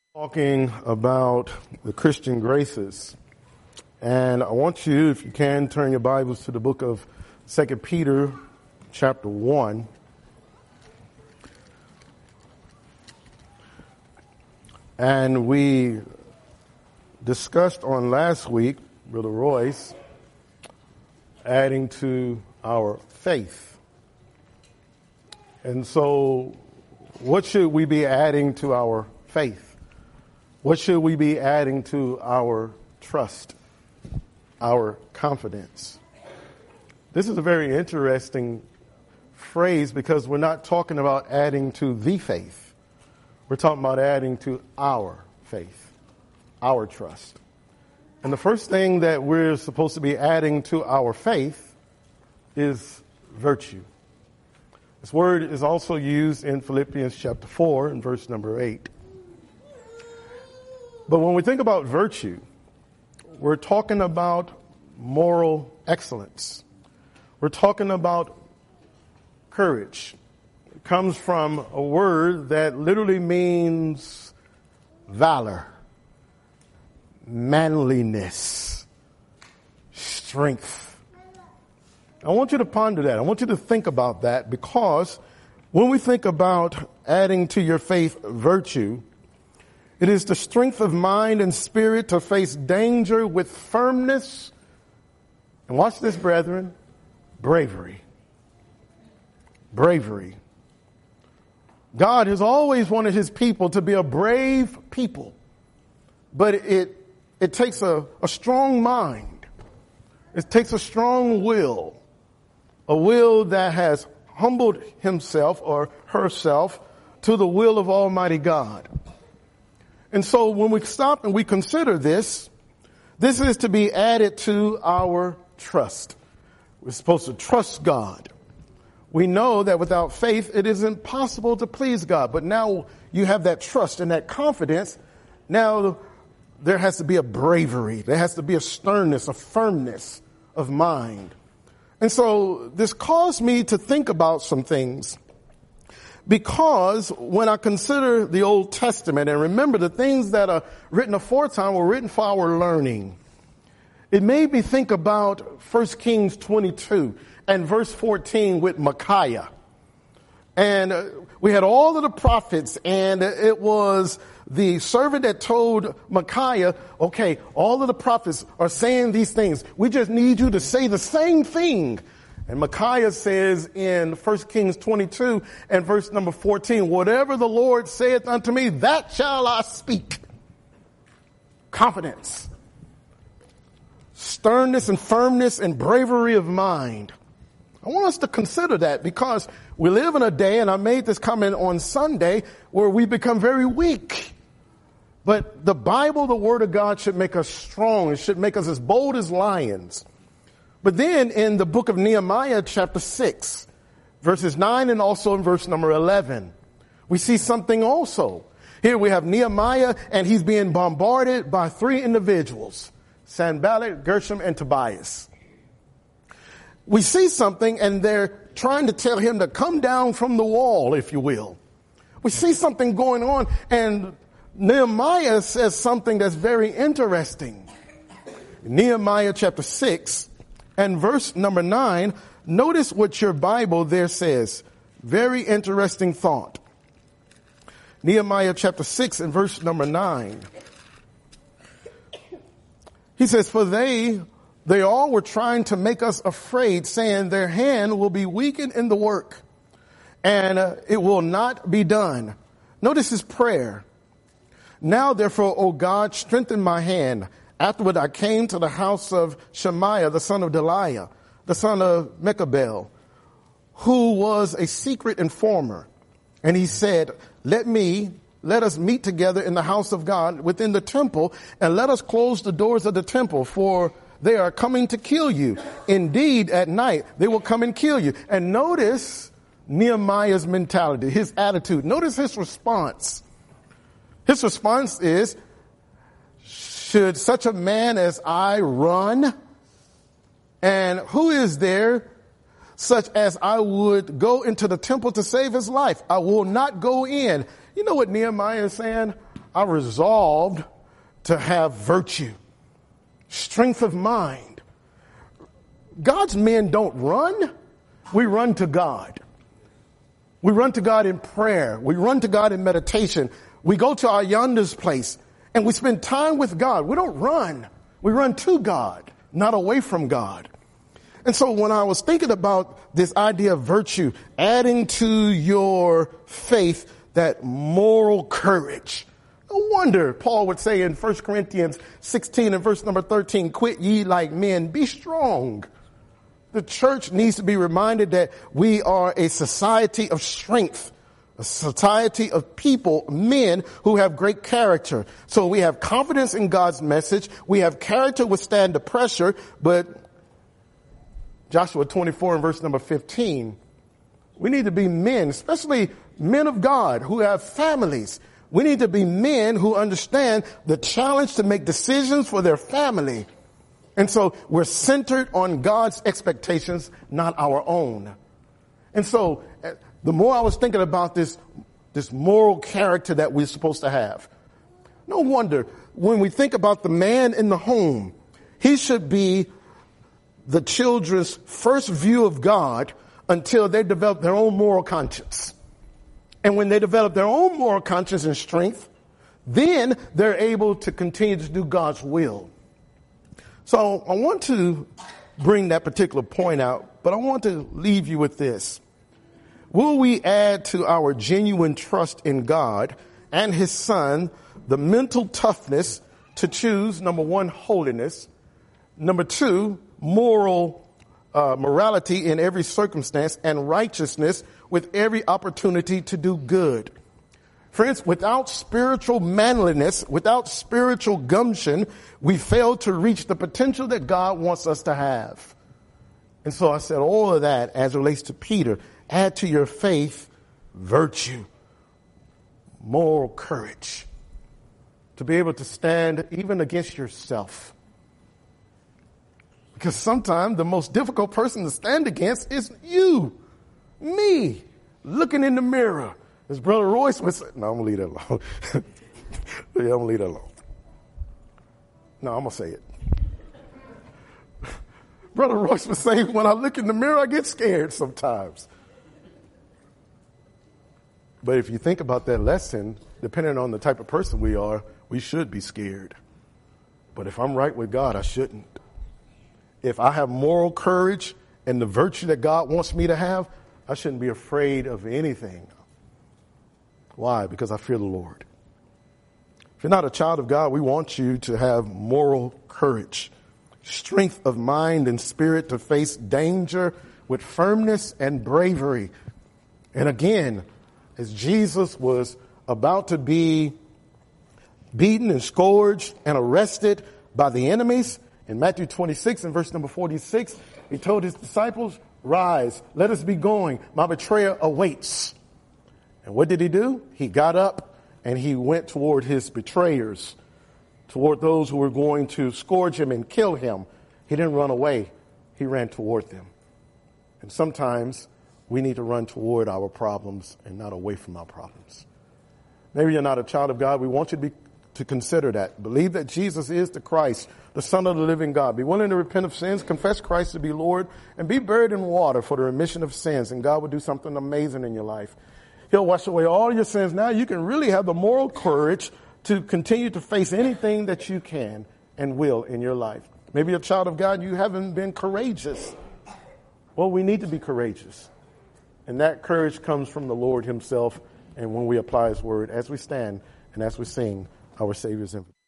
Talking about the Christian graces. And I want you, if you can, turn your Bibles to the book of 2 Peter chapter 1. And we discussed on last week, Brother Royce, adding to our faith. And so, what should we be adding to our faith? What should we be adding to our trust, our confidence? This is a very interesting phrase because we're not talking about adding to the faith. We're talking about adding to our faith, our trust. And the first thing that we're supposed to be adding to our faith is virtue. This word is also used in Philippians chapter 4 and verse number 8. But when we think about virtue, we're talking about moral excellence. We're talking about courage. It comes from a word that literally means valor, manliness, strength. I want you to ponder that. I want you to think about that, because when we think about adding to your faith virtue, it is the strength of mind and spirit to face danger with firmness. And watch this, brethren, bravery. Bravery. God has always wanted his people to be a brave people. But it takes a strong mind. It takes a strong will. A will that has humbled himself or herself to the will of Almighty God. And so when we stop and we consider this is to be added to our trust. We're supposed to trust God. We know that without faith, it is impossible to please God. But now you have that trust and that confidence. Now there has to be a bravery. There has to be a sternness, a firmness of mind. And so this caused me to think about some things. Because when I consider the Old Testament, and remember the things that are written aforetime were written for our learning, it made me think about 1 Kings 22 and verse 14 with Micaiah. And we had all of the prophets, and it was the servant that told Micaiah, okay, all of the prophets are saying these things. We just need you to say the same thing. And Micaiah says in 1 Kings 22 and verse number 14, whatever the Lord saith unto me, that shall I speak. Confidence, sternness and firmness and bravery of mind. I want us to consider that, because we live in a day, and I made this comment on Sunday, where we become very weak. But the Bible, the Word of God, should make us strong. It should make us as bold as lions. But then in the book of Nehemiah, chapter 6, verses 9 and also in verse number 11, we see something also. Here we have Nehemiah, and he's being bombarded by three individuals, Sanballat, Gershom, and Tobias. We see something, and they're trying to tell him to come down from the wall, if you will. We see something going on, and Nehemiah says something that's very interesting. Nehemiah chapter 6 and verse number 9, notice what your Bible there says. Very interesting thought. Nehemiah chapter 6 and verse number 9. He says, for they all were trying to make us afraid, saying their hand will be weakened in the work, and it will not be done. Notice his prayer. Now, therefore, O God, strengthen my hand. Afterward, I came to the house of Shemaiah, the son of Delaiah, the son of Mechabel, who was a secret informer. And he said, let us meet together in the house of God within the temple, and let us close the doors of the temple, for they are coming to kill you. Indeed, at night, they will come and kill you. And notice Nehemiah's mentality, his attitude. Notice his response. His response is, should such a man as I run? And who is there such as I would go into the temple to save his life? I will not go in. You know what Nehemiah is saying? I resolved to have virtue, strength of mind. God's men don't run. We run to God. We run to God in prayer. We run to God in meditation. We go to our yonder's place and we spend time with God. We don't run. We run to God, not away from God. And so when I was thinking about this idea of virtue, adding to your faith that moral courage, no wonder Paul would say in 1 Corinthians 16 and verse number 13, quit ye like men, be strong. The church needs to be reminded that we are a society of strength, a society of people, men who have great character. So we have confidence in God's message. We have character to withstand the pressure, but Joshua 24 and verse number 15, we need to be men, especially men of God who have families. We need to be men who understand the challenge to make decisions for their family. And so we're centered on God's expectations, not our own. And so the more I was thinking about this moral character that we're supposed to have, no wonder when we think about the man in the home, he should be the children's first view of God until they develop their own moral conscience. And when they develop their own moral conscience and strength, then they're able to continue to do God's will. So I want to bring that particular point out, but I want to leave you with this. Will we add to our genuine trust in God and his son the mental toughness to choose, number one, holiness, number two, morality in every circumstance, and righteousness with every opportunity to do good? Friends, without spiritual manliness, without spiritual gumption, we fail to reach the potential that God wants us to have. And so I said all of that as it relates to Peter. Add to your faith virtue, moral courage, to be able to stand even against yourself. Because sometimes the most difficult person to stand against is you, me, looking in the mirror. As Brother Royce would say, no, I'm going to leave that alone. I'm going to leave that alone. No, I'm going to say it. Brother Royce would say, when I look in the mirror, I get scared sometimes. But if you think about that lesson, depending on the type of person we are, we should be scared. But if I'm right with God, I shouldn't. If I have moral courage and the virtue that God wants me to have, I shouldn't be afraid of anything. Why? Because I fear the Lord. If you're not a child of God, we want you to have moral courage, strength of mind and spirit to face danger with firmness and bravery. And again, as Jesus was about to be beaten and scourged and arrested by the enemies, in Matthew 26 and verse number 46, he told his disciples, rise, let us be going. My betrayer awaits. And what did he do? He got up and he went toward his betrayers, toward those who were going to scourge him and kill him. He didn't run away. He ran toward them. And sometimes we need to run toward our problems and not away from our problems. Maybe you're not a child of God. We want you to consider that. Believe that Jesus is the Christ, the Son of the living God. Be willing to repent of sins, confess Christ to be Lord, and be buried in water for the remission of sins. And God will do something amazing in your life. He'll wash away all your sins. Now you can really have the moral courage to continue to face anything that you can and will in your life. Maybe a child of God, you haven't been courageous. Well, we need to be courageous. And that courage comes from the Lord himself. And when we apply his word, as we stand and as we sing our Savior's invitation.